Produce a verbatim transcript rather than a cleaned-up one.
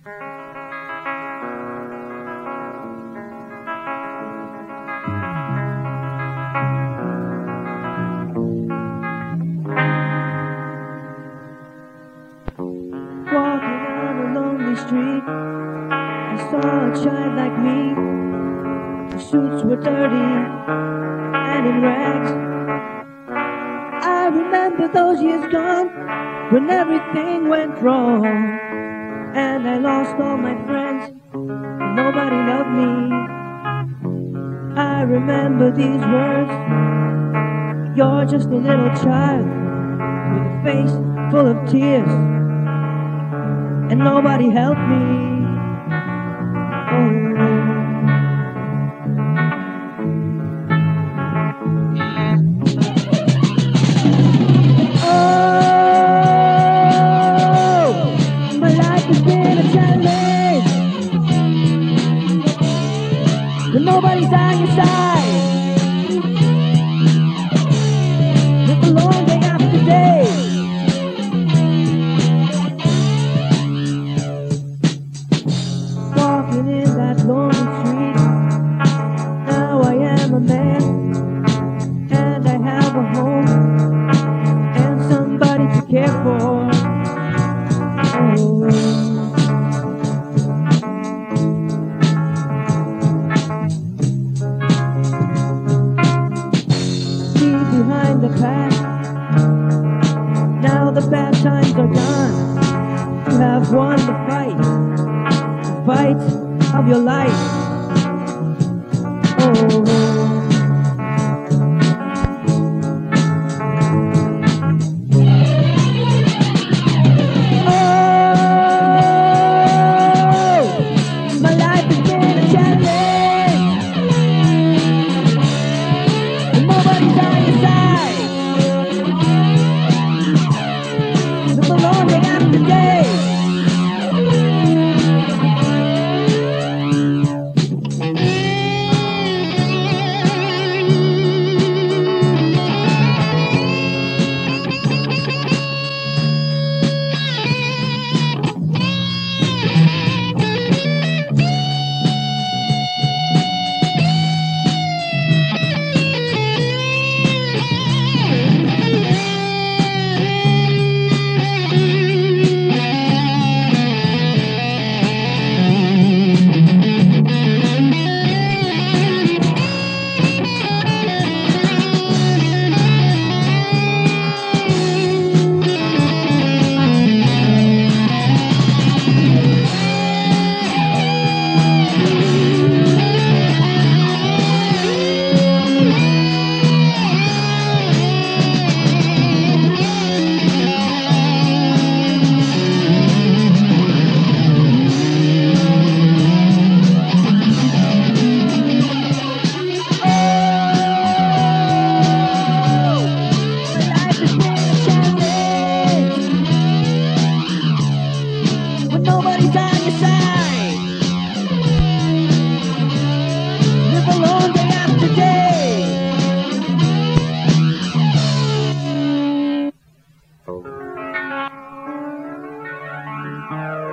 Walking on a lonely street, I saw a child like me. The suits were dirty and in rags. I remember those years gone when everything went wrong, and I lost all my friends, and nobody loved me. I remember these words: you're just a little child with a face full of tears, and nobody helped me. Oh. But nobody's on your side. It's a long day after day. Walking in that lonely street, now I am a man, and I have a home and somebody to care for. Oh. Behind the past, now the bad times are gone. You have won the fight, the fight of your life. Oh. Nobody's on your side. Live a long day after day. Oh.